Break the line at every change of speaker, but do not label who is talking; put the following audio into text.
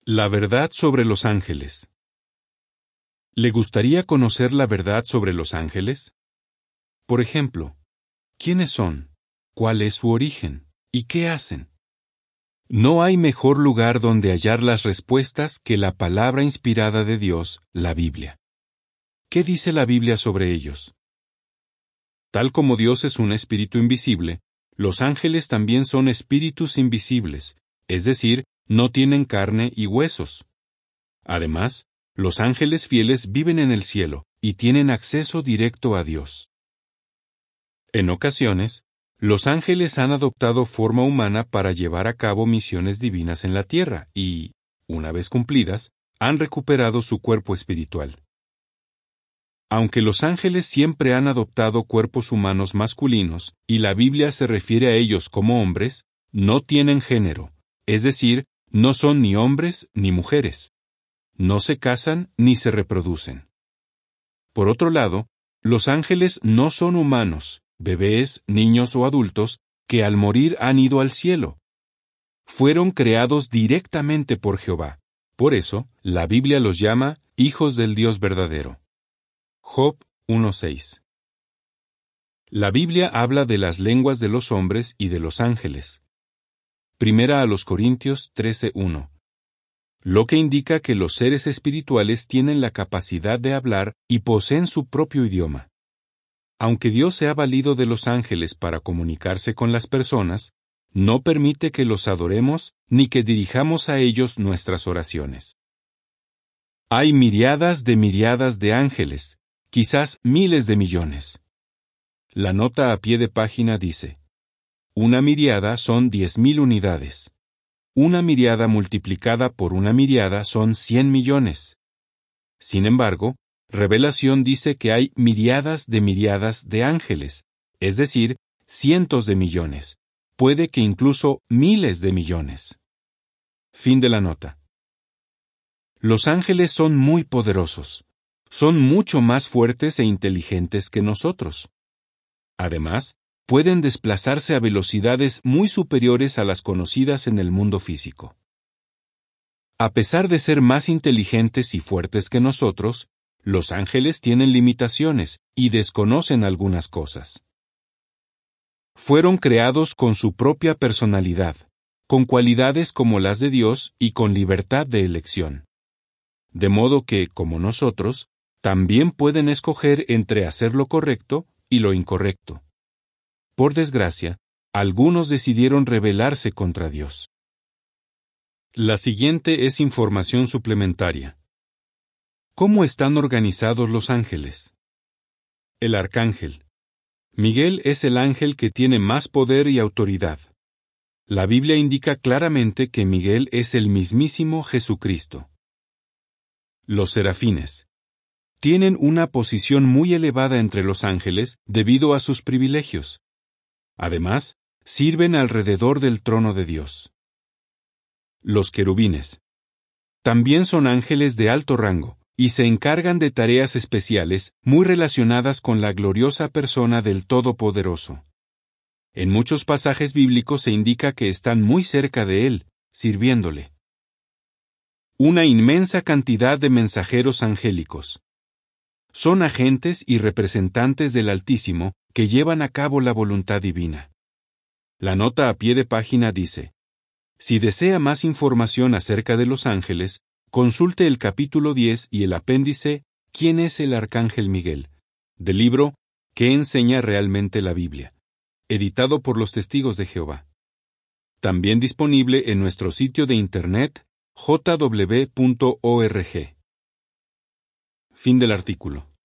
La verdad sobre los ángeles. ¿Le gustaría conocer la verdad sobre los ángeles? Por ejemplo, ¿quiénes son? ¿Cuál es su origen? ¿Y qué hacen? No hay mejor lugar donde hallar las respuestas que la palabra inspirada de Dios, la Biblia. ¿Qué dice la Biblia sobre ellos? Tal como Dios es un espíritu invisible, los ángeles también son espíritus invisibles, es decir, no tienen carne y huesos. Además, los ángeles fieles viven en el cielo y tienen acceso directo a Dios. En ocasiones, los ángeles han adoptado forma humana para llevar a cabo misiones divinas en la tierra y, una vez cumplidas, han recuperado su cuerpo espiritual. Aunque los ángeles siempre han adoptado cuerpos humanos masculinos y la Biblia se refiere a ellos como hombres, no tienen género, es decir, no son ni hombres ni mujeres. No se casan ni se reproducen. Por otro lado, los ángeles no son humanos, bebés, niños o adultos, que al morir han ido al cielo. Fueron creados directamente por Jehová. Por eso, la Biblia los llama hijos del Dios verdadero. Job 1:6. La Biblia habla de las lenguas de los hombres y de los ángeles. Primera a los Corintios 13:1. Lo que indica que los seres espirituales tienen la capacidad de hablar y poseen su propio idioma. Aunque Dios se ha valido de los ángeles para comunicarse con las personas, no permite que los adoremos ni que dirijamos a ellos nuestras oraciones. Hay miriadas de ángeles, quizás miles de millones. La nota a pie de página dice: una miriada son 10,000 unidades. Una miriada multiplicada por una miriada son 100 millones. Sin embargo, Revelación dice que hay miriadas de ángeles, es decir, cientos de millones, puede que incluso miles de millones. Fin de la nota. Los ángeles son muy poderosos. Son mucho más fuertes e inteligentes que nosotros. Además, pueden desplazarse a velocidades muy superiores a las conocidas en el mundo físico. A pesar de ser más inteligentes y fuertes que nosotros, los ángeles tienen limitaciones y desconocen algunas cosas. Fueron creados con su propia personalidad, con cualidades como las de Dios y con libertad de elección. De modo que, como nosotros, también pueden escoger entre hacer lo correcto y lo incorrecto. Por desgracia, algunos decidieron rebelarse contra Dios. La siguiente es información suplementaria. ¿Cómo están organizados los ángeles? El arcángel. Miguel es el ángel que tiene más poder y autoridad. La Biblia indica claramente que Miguel es el mismísimo Jesucristo. Los serafines. Tienen una posición muy elevada entre los ángeles debido a sus privilegios. Además, sirven alrededor del trono de Dios. Los querubines. También son ángeles de alto rango, y se encargan de tareas especiales muy relacionadas con la gloriosa persona del Todopoderoso. En muchos pasajes bíblicos se indica que están muy cerca de Él, sirviéndole. Una inmensa cantidad de mensajeros angélicos. Son agentes y representantes del Altísimo que llevan a cabo la voluntad divina. La nota a pie de página dice: si desea más información acerca de los ángeles, consulte el capítulo 10 y el apéndice ¿Quién es el Arcángel Miguel?, del libro ¿Qué enseña realmente la Biblia?, editado por los Testigos de Jehová. También disponible en nuestro sitio de internet jw.org. Fin del artículo.